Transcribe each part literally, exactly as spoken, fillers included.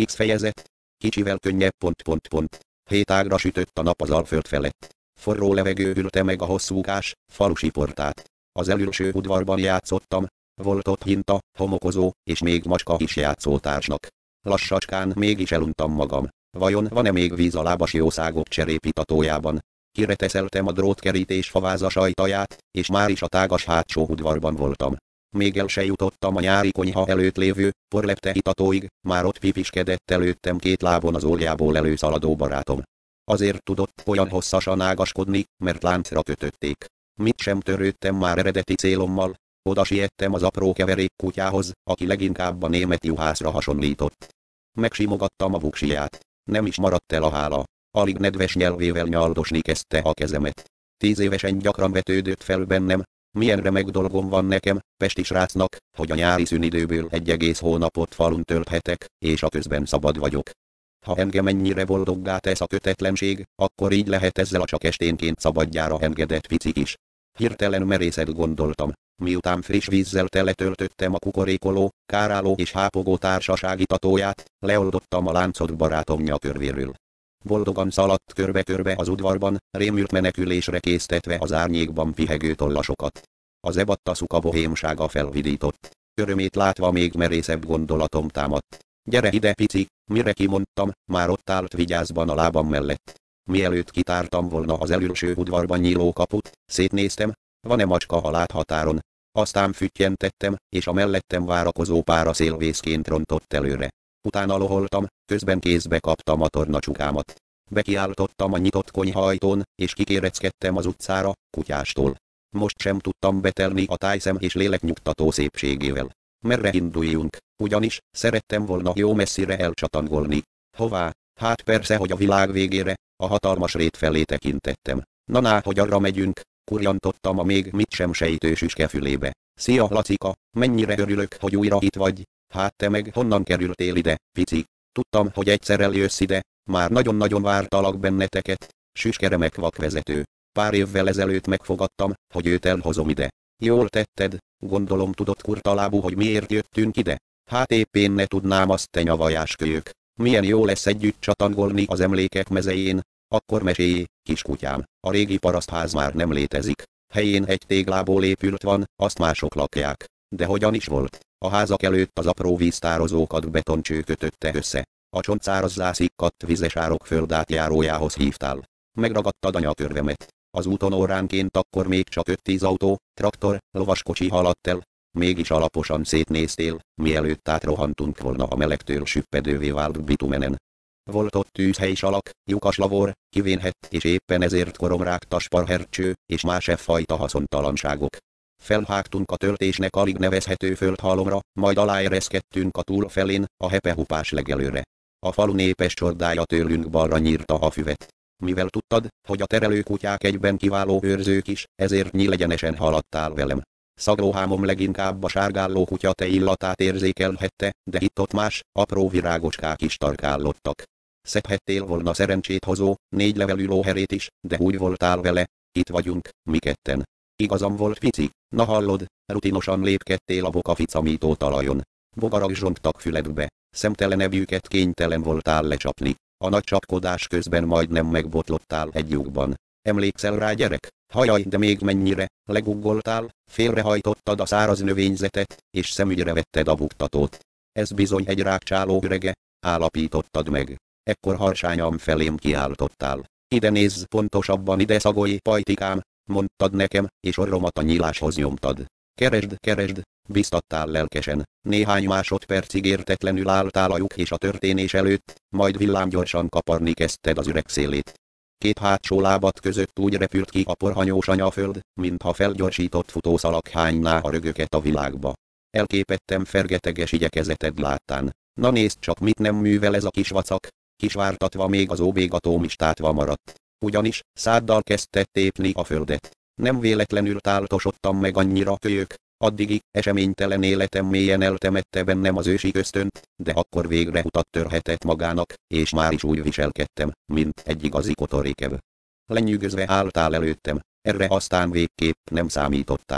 X fejezet. Kicsivel könnyebb pont pont pont. Hét ágra sütött a nap az Alföld felett. Forró levegő ülte meg a hosszúkás, falusi portát. Az elülső udvarban játszottam. Volt ott hinta, homokozó, és még macska is játszótársnak. Lassacskán mégis eluntam magam. Vajon van-e még víz a lábas jószágok cserépitatójában? Kireteszeltem a drótkerítés favázas ajtaját, és már is a tágas hátsó udvarban voltam. Még el se jutottam a nyári konyha előtt lévő, porlepte itatóig, már ott pipiskedett előttem két lábon az óljából előszaladó barátom. Azért tudott olyan hosszasan ágaskodni, mert láncra kötötték. Mit sem törődtem már eredeti célommal. Oda siettem az apró keverék kutyához, aki leginkább a német juhászra hasonlított. Megsimogattam a buksiját. Nem is maradt el a hála. Alig nedves nyelvével nyaldosni kezdte a kezemet. Tíz évesen gyakran vetődött fel bennem, milyen remek dolgom van nekem, pesti srácnak, hogy a nyári szünidőből egy egész hónapot falun tölthetek, és a közben szabad vagyok. Ha engem ennyire boldoggá tesz a kötetlenség, akkor így lehet ezzel a csak esténként szabadjára engedett picik is. Hirtelen merészet gondoltam. Miután friss vízzel teletöltöttem a kukorékoló, káráló és hápogó társaság itatóját, leoldottam a láncot barátom nyakörvéről. Boldogan szaladt körbe-körbe az udvarban, rémült menekülésre késztetve az árnyékban pihegő tollasokat. Az ebatta szuka bohémsága felvidított. Örömét látva még merészebb gondolatom támadt. Gyere ide pici, mire kimondtam, már ott állt vigyázban a lábam mellett. Mielőtt kitártam volna az elülső udvarban nyíló kaput, szétnéztem, van-e macska a láthatáron. Aztán füttyentettem, és a mellettem várakozó pára szélvészként rontott előre. Utána loholtam, közben kézbe kaptam a tornacsukámat. Bekiáltottam a nyitott konyhaajtón, és kikéreckedtem az utcára, kutyástól. Most sem tudtam betelni a tájszem és léleknyugtató szépségével. Merre induljunk, ugyanis szerettem volna jó messzire elcsatangolni. Hová? Hát persze, hogy a világ végére, a hatalmas rét felé tekintettem. Na-ná, hogy arra megyünk, kurjantottam a még mit sem sejtő süske fülébe. Szia Lacika, mennyire örülök, hogy újra itt vagy. Hát te meg honnan kerültél ide, pici? Tudtam, hogy egyszer eljössz ide, már nagyon-nagyon vártalak benneteket. Süske remek vakvezető. Pár évvel ezelőtt megfogadtam, hogy őt elhozom ide. Jól tetted, gondolom tudod kurtalábú, hogy miért jöttünk ide. Hát épp én ne tudnám azt, te nyavajás kölyök. Milyen jó lesz együtt csatangolni az emlékek mezején. Akkor mesélj, kiskutyám, a régi parasztház már nem létezik. Helyén egy téglából épült van, azt mások lakják. De hogyan is volt? A házak előtt az apró víztározókat betoncső kötötte össze. A csontszárazzá szikkadt vizes árok földátjárójához hívtál. Megragadtad anyakörvemet. Az úton óránként akkor még csak öt-tíz autó, traktor, lovaskocsi haladt el. Mégis alaposan szétnéztél, mielőtt átrohantunk volna a melegtől süppedővé vált bitumenen. Volt ott tűzhelyisalak, lyukas lavor, kivénhett és éppen ezért koromrágta sparhercső és más e fajta haszontalanságok. Felhágtunk a töltésnek alig nevezhető földhalomra, majd aláereszkedtünk a túlfelén, a hepehupás legelőre. A falu népes csordája tőlünk balra nyírta a füvet. Mivel tudtad, hogy a terelőkutyák egyben kiváló őrzők is, ezért nyílegyenesen haladtál velem. Szaglóhámom leginkább a sárgálló kutya te illatát érzékelhette, de itt-ott más, apró virágocskák is tarkállottak. Szedhettél volna szerencsét hozó, négy levelű lóherét is, de úgy voltál vele, itt vagyunk, mi ketten. Igazam volt pici, na hallod, rutinosan lépkedtél a bokaficamító talajon. Bogarak zsongtak füledbe, szemtelenebb kénytelen voltál lecsapni. A nagy csapkodás közben majdnem megbotlottál egy lyukban. Emlékszel rá, gyerek? Hajaj, de még mennyire, leguggoltál, félrehajtottad a száraz növényzetet, és szemügyre vetted a buktatót. Ez bizony egy rákcsáló ürege, állapítottad meg. Ekkor harsányan felém kiáltottál. Ide nézz, pontosabban ide szagolj, pajtikám, mondtad nekem, és orromat a nyíláshoz nyomtad. Keresd, keresd, biztattál lelkesen. Néhány másodpercig értetlenül álltál a lyuk és a történés előtt, majd villámgyorsan kaparni kezdted az üreg szélét. Két hátsó lábat között úgy repült ki a porhanyós anyaföld, mintha felgyorsított futószalak hányná a rögöket a világba. Elképettem fergeteges igyekezeted láttán. Na nézd csak, mit nem művel ez a kis vacak, kisvártatva még az óbégatóm is tátva maradt. Ugyanis, száddal kezdte tépni a földet. Nem véletlenül táltosodtam meg annyira, kölyök, addigi, eseménytelen életem mélyen eltemette bennem az ősi ösztönt, de akkor végre utat törhetett magának, és már is úgy viselkedtem, mint egy igazi kotorékev. Lenyűgözve álltál előttem, erre aztán végképp nem számítottál.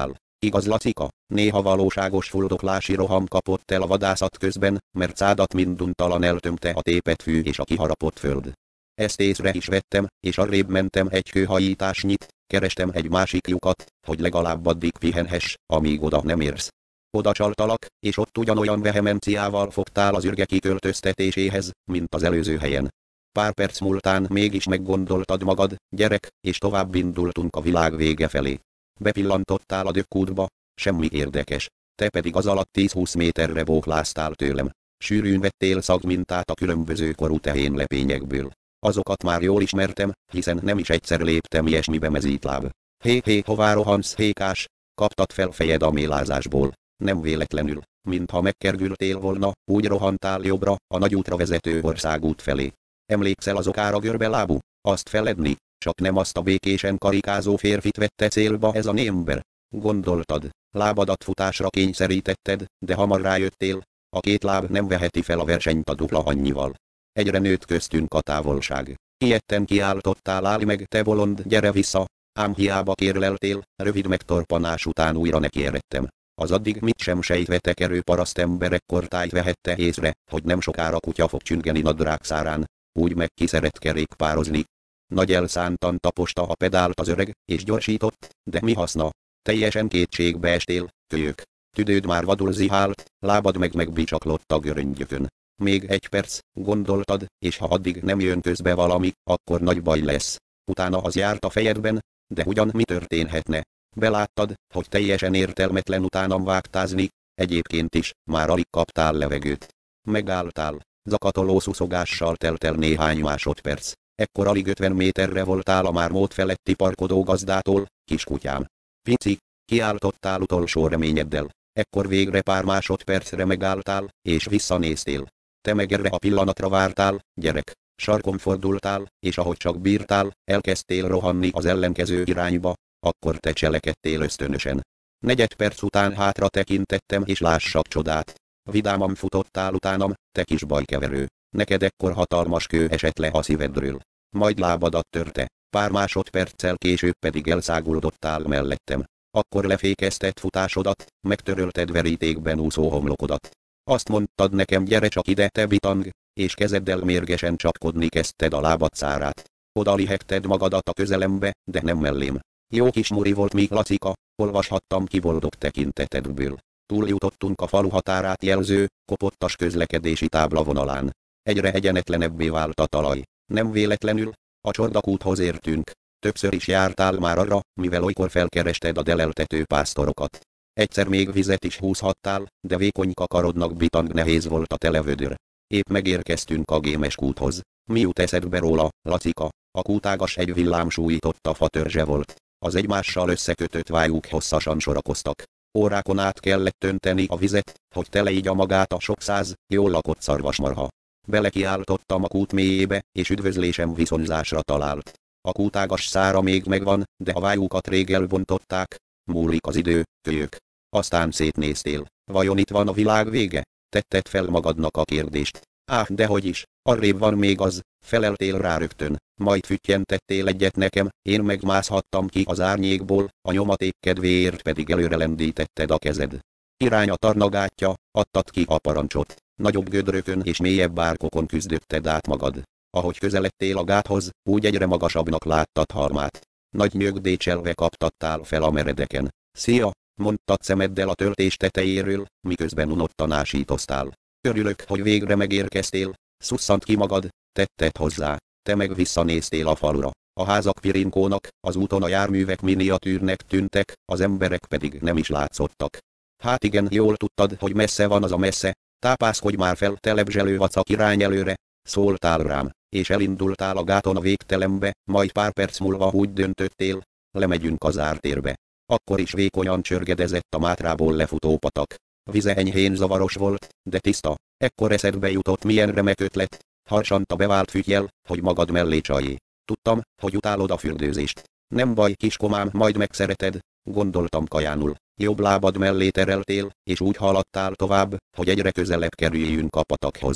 Igaz, Lacika, néha valóságos fuldoklási roham kapott el a vadászat közben, mert szádat minduntalan eltömte a tépett fű és a kiharapott föld. Ezt észre is vettem, és arrébb mentem egy kőhajításnyit, kerestem egy másik lyukat, hogy legalább addig pihenhess, amíg oda nem érsz. Oda csaltalak, és ott ugyanolyan vehemenciával fogtál az ürge kiköltöztetéséhez, mint az előző helyen. Pár perc múltán mégis meggondoltad magad, gyerek, és tovább indultunk a világ vége felé. Bepillantottál a dökkútba, semmi érdekes, te pedig az alatt tíz-húsz méterre bókláztál tőlem. Sűrűn vettél szagmintát a különböző korú tehénlepényekből. Azokat már jól ismertem, hiszen nem is egyszer léptem ilyesmibe mezítláb. Hé hé, hová rohansz, hékás? Kaptad fel fejed a mélázásból. Nem véletlenül, mintha megkergültél volna, úgy rohantál jobbra, a nagy útra vezető országút felé. Emlékszel az okára görbe lábú? Azt feledni, csak nem azt a békésen karikázó férfit vette célba ez a némber. Gondoltad, lábadat futásra kényszerítetted, de hamar rájöttél, a két láb nem veheti fel a versenyt a dupla annyival. Egyre nőtt köztünk a távolság. Ilyetten kiáltottál, állj meg, te bolond, gyere vissza, ám hiába kérleltél, rövid megtorpanás után újra nekieredtem. Az addig mit sem sejtve tekerő parasztember ekkortájt vehette észre, hogy nem sokára kutya fog csüngeni nadrágszárán, úgy meg ki szeret kerékpározni. Nagy elszántan taposta a pedált az öreg, és gyorsított, de mi haszna? Teljesen kétségbe estél, kölyök. Tüdőd már vadul zihált, lábad meg megbicsaklott a göröngyökön. Még egy perc, gondoltad, és ha addig nem jön közbe valami, akkor nagy baj lesz. Utána az járt a fejedben, de ugyan mi történhetne? Beláttad, hogy teljesen értelmetlen utánam vágtázni, egyébként is, már alig kaptál levegőt. Megálltál, zakatoló szuszogással telt el néhány másodperc. Ekkor alig ötven méterre voltál a már mód feletti parkodó gazdától, kiskutyám. Pici, kiáltottál utolsó reményeddel. Ekkor végre pár másodpercre megálltál, és visszanéztél. Te meg erre a pillanatra vártál, gyerek. Sarkon fordultál, és ahogy csak bírtál, elkezdtél rohanni az ellenkező irányba, akkor te cselekedtél ösztönösen. Negyed perc után hátra tekintettem, és lássak csodát. Vidáman futottál utánam, te kis bajkeverő. Neked ekkor hatalmas kő esett le a szívedről. Majd lábadat törte, pár másodperccel később pedig elszáguldottál mellettem. Akkor lefékezted futásodat, megtörölted verítékben úszó homlokodat. Azt mondtad nekem, gyere csak ide, te bitang, és kezeddel mérgesen csapkodni kezdted a lábad szárát. Oda lihegted magadat a közelembe, de nem mellém. Jó kis muri volt még, Lacika, olvashattam ki boldog tekintetedből. Túljutottunk a falu határát jelző, kopottas közlekedési tábla vonalán. Egyre egyenetlenebbé vált a talaj. Nem véletlenül, a csordakúthoz értünk. Többször is jártál már arra, mivel olykor felkerested a deleltető pásztorokat. Egyszer még vizet is húzhattál, de vékony kakarodnak bitang nehéz volt a televödör. Épp megérkeztünk a gémes kúthoz. Mi jut eszedbe róla, Lacika? A kútágas egy villámsújtotta fatörzse volt. Az egymással összekötött vájuk hosszasan sorakoztak. Órákon át kellett önteni a vizet, hogy teleígya magát a sok száz, jól lakott szarvasmarha. Belekiáltottam a kút mélyébe, és üdvözlésem viszonzásra talált. A kútágas szára még megvan, de a vájukat rég elbontották. Múlik az idő, kölyök. Aztán szétnéztél. Vajon itt van a világ vége? Tetted fel magadnak a kérdést. Áh, dehogy is, arrébb van még az, feleltél rá rögtön. Majd füttyentettél egyet nekem, én megmászhattam ki az árnyékból, a nyomaték kedvéért pedig előre lendítetted a kezed. Irány a tarnagátja, adtad ki a parancsot. Nagyobb gödrökön és mélyebb árkokon küzdötted át magad. Ahogy közeledtél a gáthoz, úgy egyre magasabbnak láttad halmát. Nagy nyögdécselve kaptattál fel a meredeken. Szia, mondtad szemeddel a töltés tetejéről, miközben unottan ásítoztál. Örülök, hogy végre megérkeztél, szusszant ki magad, tetted hozzá. Te meg visszanéztél a falura. A házak pirinkónak, az úton a járművek miniatűrnek tűntek, az emberek pedig nem is látszottak. Hát igen, jól tudtad, hogy messze van az a messze, tápászkodj már fel, te lebzselő vacak, irány előre, szóltál rám, és elindultál a gáton a végtelenbe, majd pár perc múlva úgy döntöttél, lemegyünk az ártérbe. Akkor is vékonyan csörgedezett a Mátrából lefutó patak. Vize enyhén zavaros volt, de tiszta. Ekkor eszedbe jutott, milyen remek ötlet. Harsant a bevált füttyel, hogy magad mellé csaljé. Tudtam, hogy utálod a fürdőzést. Nem baj, kiskomám, majd megszereted, gondoltam kajánul. Jobb lábad mellé tereltél, és úgy haladtál tovább, hogy egyre közelebb kerüljünk a patakhoz.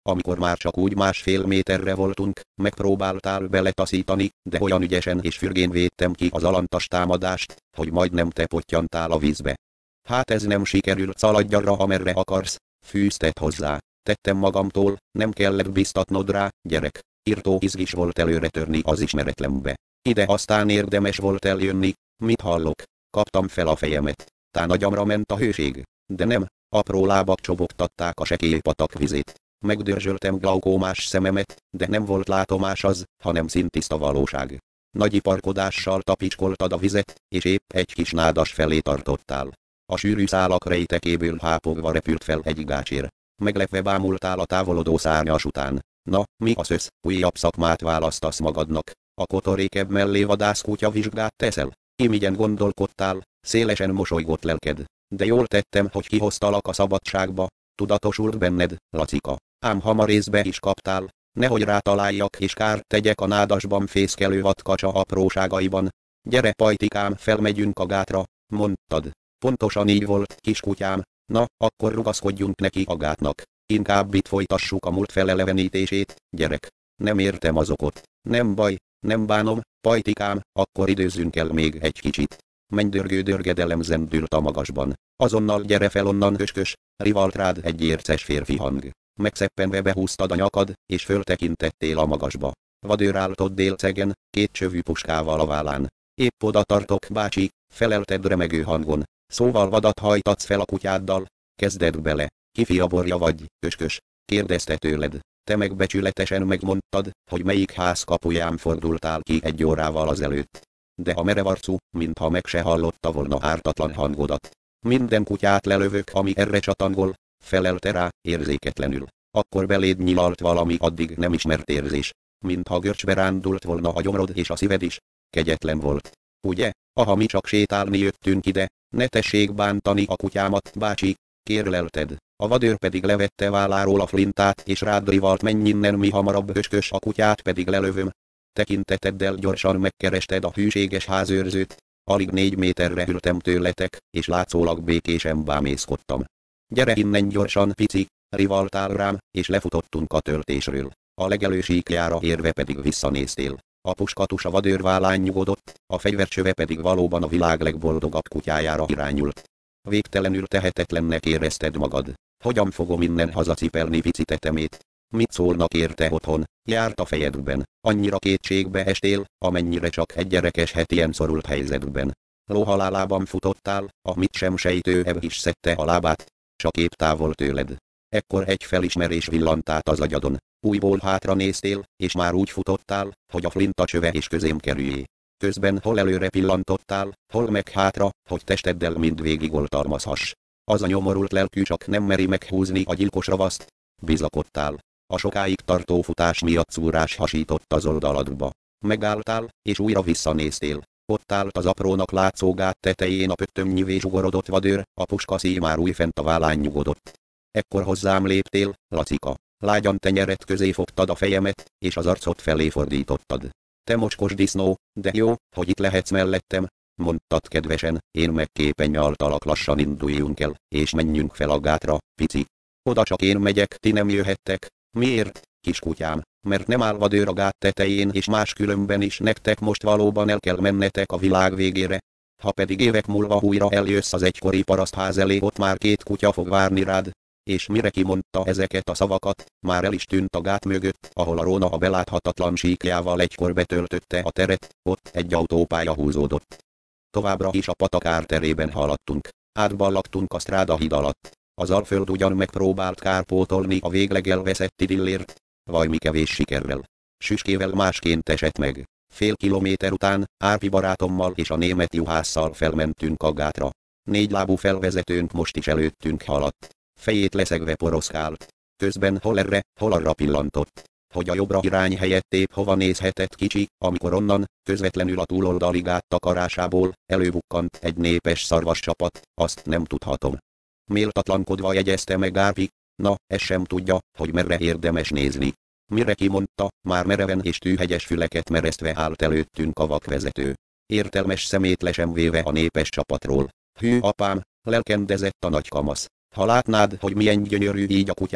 amikor már csak úgy másfél méterre voltunk, megpróbáltál beletaszítani, de olyan ügyesen és fürgén védtem ki az alantas támadást, hogy majdnem te pottyantál a vízbe. Hát ez nem sikerült, szaladj arra, amerre akarsz, fűzted hozzá. Tettem magamtól, nem kellett biztatnod rá, gyerek. Irtó izgis volt előre törni az ismeretlenbe. Ide aztán érdemes volt eljönni, mit hallok? Kaptam fel a fejemet. Tán agyamra ment a hőség. De nem, apró lábak csobogtatták a sekély patak vizét. Megdörzsöltem glaukómás szememet, de nem volt látomás az, hanem szintiszta valóság. Nagy iparkodással tapicskoltad a vizet, és épp egy kis nádas felé tartottál. A sűrű szálak rejtekéből hápogva repült fel egy gácsér. Meglepve bámultál a távolodó szárnyas után. Na, mi az össz, újabb szakmát választasz magadnak? A kotorékebb mellé vadászkutya vizsgát teszel? Imigyen gondolkodtál, szélesen mosolygott lelked. De jól tettem, hogy kihoztalak a szabadságba. Tudatosult benned, Lacika. Ám hamar észbe is kaptál, nehogy rátaláljak és kárt tegyek a nádasban fészkelő vadkacsa apróságaiban. Gyere, pajtikám, felmegyünk a gátra, mondtad. Pontosan így volt, kiskutyám. Na, akkor rugaszkodjunk neki a gátnak. Inkább itt folytassuk a múlt felelevenítését, gyerek. Nem értem az okot. Nem baj, nem bánom, pajtikám, akkor időzzünk el még egy kicsit. Mennydörgő dörgedelem zendült a magasban. Azonnal gyere fel onnan, köskös, rivalt rád egy érces férfi hang. Megszeppenve behúztad a nyakad, és föltekintettél a magasba. Vadőr állt ott délcegen, két csövű puskával a vállán. Épp oda tartok, bácsi, felelted remegő hangon. Szóval vadat hajtatsz fel a kutyáddal, kezded bele. Ki fiaborja vagy, köskös? Kérdezte tőled. Te megbecsületesen megmondtad, hogy melyik ház kapuján fordultál ki egy órával azelőtt. De a merevarcú, mintha meg se hallotta volna ártatlan hangodat. Minden kutyát lelövök, ami erre csatangol, felelte rá, érzéketlenül. Akkor beléd nyilalt valami addig nem ismert érzés. Mintha görcsbe rándult volna a gyomrod és a szíved is. Kegyetlen volt. Ugye? Aha, mi csak sétálni jöttünk ide, ne tessék bántani a kutyámat, bácsi, kérlelted. A vadőr pedig levette válláról a flintát és rád rivalt, menj innen mi hamarabb, köskös, a kutyát pedig lelövöm. Tekinteteddel gyorsan megkerested a hűséges házőrzőt. Alig négy méterre ültem tőletek, és látszólag békésen bámészkodtam. Gyere innen gyorsan, pici, rivaltál rám, és lefutottunk a töltésről. A legelő síkjára érve pedig visszanéztél. A puskatus a vadőr vállán nyugodott, a fegyvercsöve pedig valóban a világ legboldogabb kutyájára irányult. Végtelenül tehetetlennek érezted magad. Hogyan fogom innen hazacipelni pici tetemét? Mit szólnak érte otthon? Járt a fejedben. Annyira kétségbe estél, amennyire csak egy gyerekeshet ilyen szorult helyzetben. Lóhalálában futottál, a mit sem sejtő Eb is szedte a lábát, csak épp távol tőled. Ekkor egy felismerés villant át az agyadon. Újból hátra néztél, és már úgy futottál, hogy a flinta csöve és közém kerüljé. Közben hol előre pillantottál, hol meg hátra, hogy testeddel mindvégig oltalmazhass. Az a nyomorult lelkű csak nem meri meghúzni a gyilkos ravaszt. Bizakodtál. A sokáig tartó futás miatt szúrás hasított az oldaladba. Megálltál, és újra visszanéztél. Ott állt az aprónak látszó gát tetején a pöttömnyivé zsugorodott vadőr, a puskaszíj már újfent a vállán nyugodott. Ekkor hozzám léptél, Lacika. Lágyan tenyeret közé fogtad a fejemet, és az arcot felé fordítottad. Te mocskos disznó, de jó, hogy itt lehetsz mellettem, mondtad kedvesen, én meg képennyaltalak, lassan induljunk el, és menjünk fel a gátra, pici. Oda csak én megyek, ti nem jöhettek. Miért, kiskutyám? Mert nem áll vadőr a gát tetején, és máskülönben is nektek most valóban el kell mennetek a világ végére. Ha pedig évek múlva újra eljössz az egykori parasztház elé, ott már két kutya fog várni rád. És mire kimondta ezeket a szavakat, már el is tűnt a gát mögött, ahol a róna a beláthatatlan síkjával egykor betöltötte a teret, ott egy autópálya húzódott. Továbbra is a patak árterében haladtunk. Átballagtunk a Stráda híd alatt. Az Alföld ugyan megpróbált kárpótolni a végleg elveszett idillért, vaj mi kevés sikerrel. Süskével másként esett meg. Fél kilométer után, Árpi barátommal és a német juhásszal felmentünk a gátra. Négylábú felvezetőnk most is előttünk haladt. Fejét leszegve poroszkált. Közben hol erre, hol arra pillantott. Hogy a jobbra irány helyett épp hova nézhetett kicsi, amikor onnan, közvetlenül a túloldali gát takarásából, előbukkant egy népes szarvascsapat, azt nem tudhatom. Méltatlankodva jegyezte meg Árpi, na, ez sem tudja, hogy merre érdemes nézni. Mire kimondta, már mereven és tűhegyes füleket meresztve állt előttünk a vakvezető. Értelmes szemét le sem véve a népes csapatról. Hű apám, lelkendezett a nagy kamasz. Ha látnád, hogy milyen gyönyörű így a kutyád,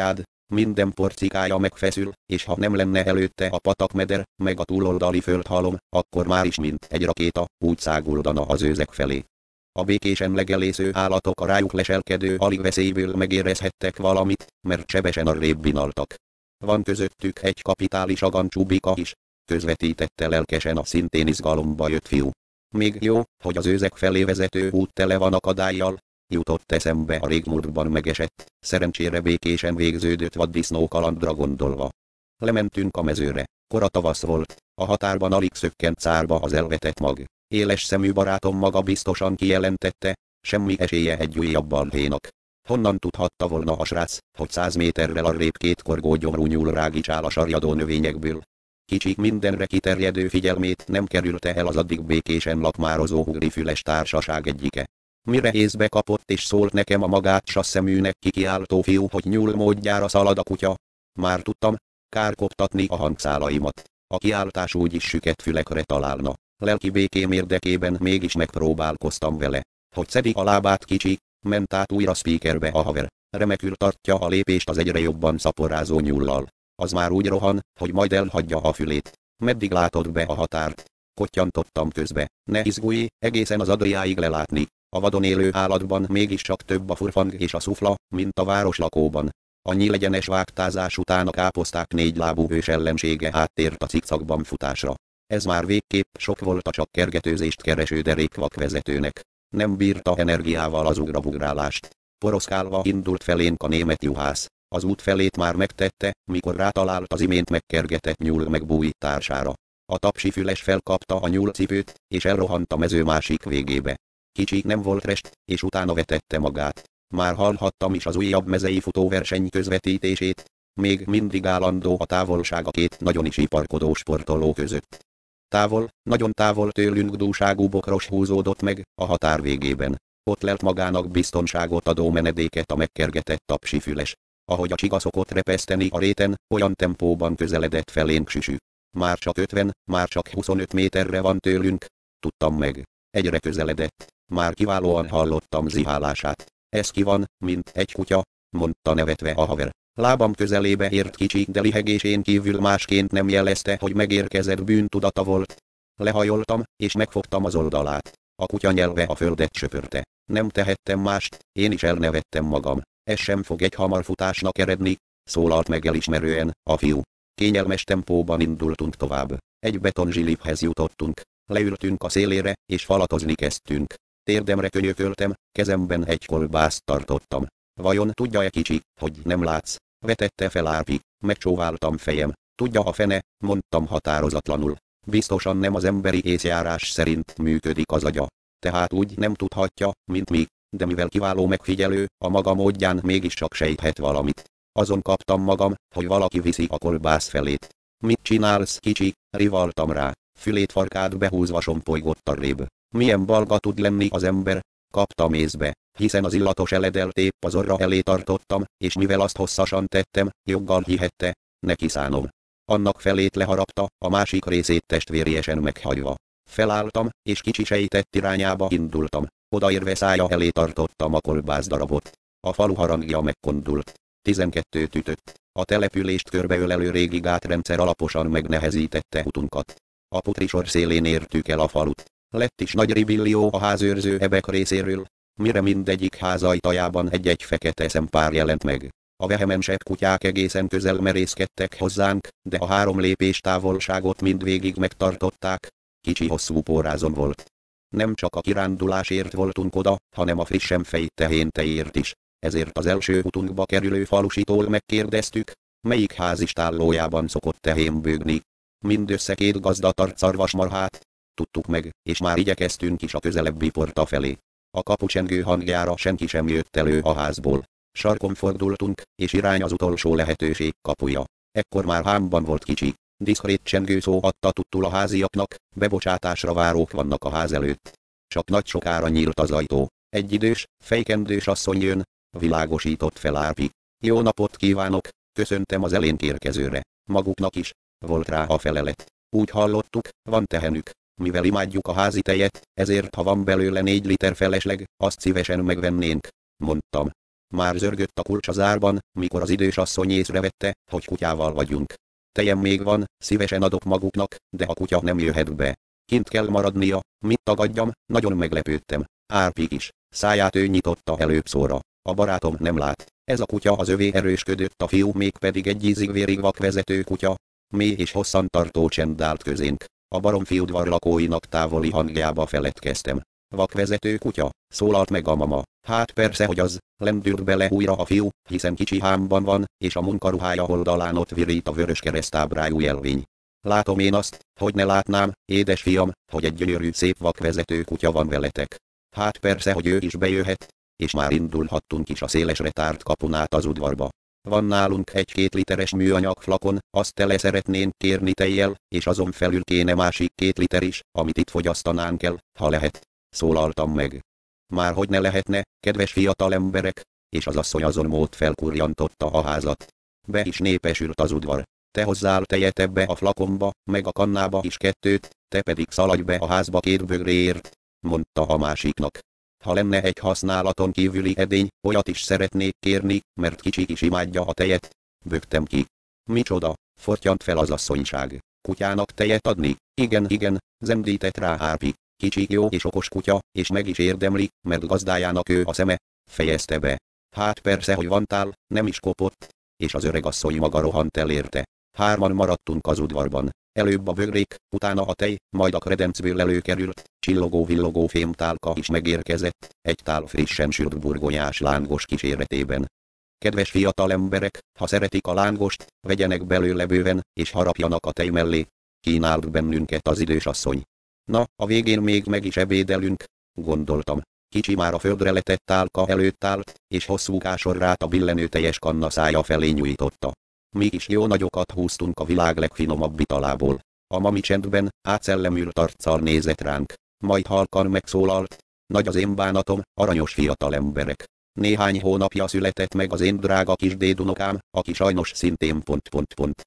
Minden porcikája megfeszül, és ha nem lenne előtte a patakmeder, meg a túloldali földhalom, akkor már is mint egy rakéta, úgy száguldana az őzek felé. A békésen legelésző állatok a rájuk leselkedő alig veszélyből megérezhettek valamit, mert sebesen arrébb binaltak. Van közöttük egy kapitális agancsú bika is, közvetítette lelkesen a szintén izgalomba jött fiú. Még jó, hogy az őzek felé vezető út tele van akadályjal, jutott eszembe a régmúltban megesett, szerencsére békésen végződött vaddisznó kalandra gondolva. Lementünk a mezőre, kora tavasz volt, a határban alig szökkent szárba az elvetett mag. Éles szemű barátom maga biztosan kijelentette, semmi esélye egy újabb balhénak. Honnan tudhatta volna a srác, hogy száz méterrel arrébb két korgó gyomrú nyúl rágicsál a sarjadó növényekből. Kicsik mindenre kiterjedő figyelmét nem kerülte el az addig békésen lakmározó hugrifüles társaság egyike. Mire észbe kapott és szólt nekem a magát sasszeműnek kikiáltó fiú, hogy nyúl módjára szalad a kutya. Már tudtam, kárkogtatni a hangszálaimat. A kiáltás úgyis süket fülekre találna. Lelki békém érdekében mégis megpróbálkoztam vele. Hogy szedi a lábát kicsi, ment át újra speakerbe a haver. Remekül tartja a lépést az egyre jobban szaporázó nyúllal. Az már úgy rohan, hogy majd elhagyja a fülét. Meddig látod be a határt? Kottyantottam közbe. Ne izgulj, egészen az Adriáig lelátni. A vadon élő állatban mégis csak több a furfang és a szufla, mint a városlakóban. A nyílegyenes vágtázás után a káposzták négylábú hős ellensége áttért a cikcakban futásra. Ez már végképp sok volt a csak kergetőzést kereső derékvak vezetőnek. Nem bírta energiával az ugrabugrálást. Poroszkálva indult felénk a német juhász. Az út felét már megtette, mikor rátalált az imént megkergetett nyúl megbújt társára. A tapsi füles felkapta a nyúlcipőt, és elrohant a mező másik végébe. Kicsi nem volt rest, és utána vetette magát. Már hallhattam is az újabb mezei futóverseny közvetítését. Még mindig állandó a távolság a két nagyon is iparkodó sportoló között. Távol, nagyon távol tőlünk dúságú bokros húzódott meg, a határ végében. Ott lelt magának biztonságot adó menedéket a megkergetett tapsi füles. Ahogy a csiga szokott repeszteni a réten, olyan tempóban közeledett felénk süsű. Már csak ötven, már csak huszonöt méterre van tőlünk. Tudtam meg. Egyre közeledett. Már kiválóan hallottam zihálását. Ez ki van, mint egy kutya, mondta nevetve a haver. Lábam közelébe ért kicsi, de lihegésén kívül másként nem jelezte, hogy megérkezett bűntudata volt. Lehajoltam, és megfogtam az oldalát. A kutya nyelve a földet söpörte. Nem tehettem mást, én is elnevettem magam. Ez sem fog egy hamar futásnak eredni, szólalt meg elismerően a fiú. Kényelmes tempóban indultunk tovább. Egy betonzsiliphez jutottunk. Leültünk a szélére, és falatozni kezdtünk. Térdemre könyököltem, kezemben egy kolbászt tartottam. Vajon tudja-e kicsi, hogy nem látsz? Vetette fel Árpi, megcsóváltam fejem. Tudja a fene, mondtam határozatlanul. Biztosan nem az emberi észjárás szerint működik az agya. Tehát úgy nem tudhatja, mint mi, de mivel kiváló megfigyelő, a maga módján mégiscsak sejthet valamit. Azon kaptam magam, hogy valaki viszi a kolbász felét. Mit csinálsz, kicsi? Rivaltam rá. Fülét farkát behúzva sompolygott arrébb. Milyen balga tud lenni az ember? Kaptam észbe, hiszen az illatos eledelt épp az orra elé tartottam, és mivel azt hosszasan tettem, joggal hihette, neki szánom. Annak felét leharapta, a másik részét testvériesen meghagyva. Felálltam, és kicsi sejtett irányába indultam. Odaérve szája elé tartottam a kolbász darabot. A falu harangja megkondult. tizenkettőt ütött. A települést körbeölelő régi gátrendszer alaposan megnehezítette utunkat. A putrisor szélén értük el a falut. Lett is nagy ribillió a házőrző ebek részéről, mire mindegyik ház ajtajában egy-egy fekete szempár jelent meg. A vehemensebb kutyák egészen közel merészkedtek hozzánk, de a három lépés távolságot mindvégig megtartották. Kicsi hosszú pórázon volt. Nem csak a kirándulásért voltunk oda, hanem a frissen fejt tehénteért is. Ezért az első utunkba kerülő falusitól megkérdeztük, melyik ház istállójában szokott tehén bőgni. Mindössze két gazda tart szarvasmarhát. Tudtuk meg, és már igyekeztünk is a közelebbi porta felé. A kapucsengő hangjára senki sem jött elő a házból. Sarkon fordultunk, és irány az utolsó lehetőség kapuja. Ekkor már hámban volt kicsi. Diszkrét csengőszó adta tudtul a háziaknak, bebocsátásra várók vannak a ház előtt. Csak nagy sokára nyílt az ajtó. Egy idős, fejkendős asszony jön, világosított fel Árpi. Jó napot kívánok, köszöntem az elénk érkezőre. Maguknak is, volt rá a felelet. Úgy hallottuk, van tehenük. Mivel imádjuk a házi tejet, ezért ha van belőle négy liter felesleg, azt szívesen megvennénk, mondtam. Már zörgött a kulcs a zárban, mikor az idős asszony észrevette, hogy kutyával vagyunk. Tejem még van, szívesen adok maguknak, de a kutya nem jöhet be. Kint kell maradnia, mit tagadjam, nagyon meglepődtem. Árpik is, száját ő nyitotta előbb szóra. A barátom nem lát. Ez a kutya az övé, erősködött a fiú, mégpedig egy ízig-vérig vakvezető kutya. Mély és hosszantartó csend állt közénk. A baromfi udvar lakóinak távoli hangjába feledkeztem. Vakvezető kutya, szólalt meg a mama. Hát persze, hogy az, lendült bele újra a fiú, hiszen kicsi hámban van, és a munkaruhája oldalán ott virít a vörös keresztábrájú jelvény. Látom én azt, hogy ne látnám, édes fiam, hogy egy gyönyörű szép vakvezető kutya van veletek. Hát persze, hogy ő is bejöhet, és már indulhattunk is a szélesre tárt kapun át az udvarba. Van nálunk egy két literes műanyag flakon, azt tele szeretnénk kérni tejjel, és azon felül kéne másik két liter is, amit itt fogyasztanánk el, ha lehet. Szólaltam meg. Már hogy ne lehetne, kedves fiatal emberek, és az asszony azon mód felkurjantotta a házat. Be is népesült az udvar. Te hozzál tejet ebbe a flakonba, meg a kannába is kettőt, te pedig szaladj be a házba két bögréért, mondta a másiknak. Ha lenne egy használaton kívüli edény, olyat is szeretnék kérni, mert kicsi is imádja a tejet. Bögtem ki. Micsoda, fortyant fel az asszonyság. Kutyának tejet adni? Igen, igen, zendített rá Árpi. Kicsi jó és okos kutya, és meg is érdemli, mert gazdájának ő a szeme, fejezte be. Hát persze, hogy vantál, nem is kopott, és az öreg asszony maga rohant elérte. Hárman maradtunk az udvarban. Előbb a bögrék, utána a tej, majd a kredencből előkerült, csillogó-villogó fémtálka is megérkezett, egy tál frissen sült burgonyás lángos kíséretében. Kedves fiatal emberek, ha szeretik a lángost, vegyenek belőle bőven, és harapjanak a tej mellé, kínált bennünket az idős asszony. Na, a végén még meg is ebédelünk, gondoltam. Kicsi már a földre letett tálka előtt állt, és hosszúkásorrát a billenő teljes kanna szája felé nyújtotta. Mi is jó nagyokat húztunk a világ legfinomabb italából. A mami csendben, átszellemült arccal nézett ránk, majd halkan megszólalt. Nagy az én bánatom, aranyos fiatal emberek. Néhány hónapja született meg az én drága kis dédunokám, aki sajnos szintén pont pont pont.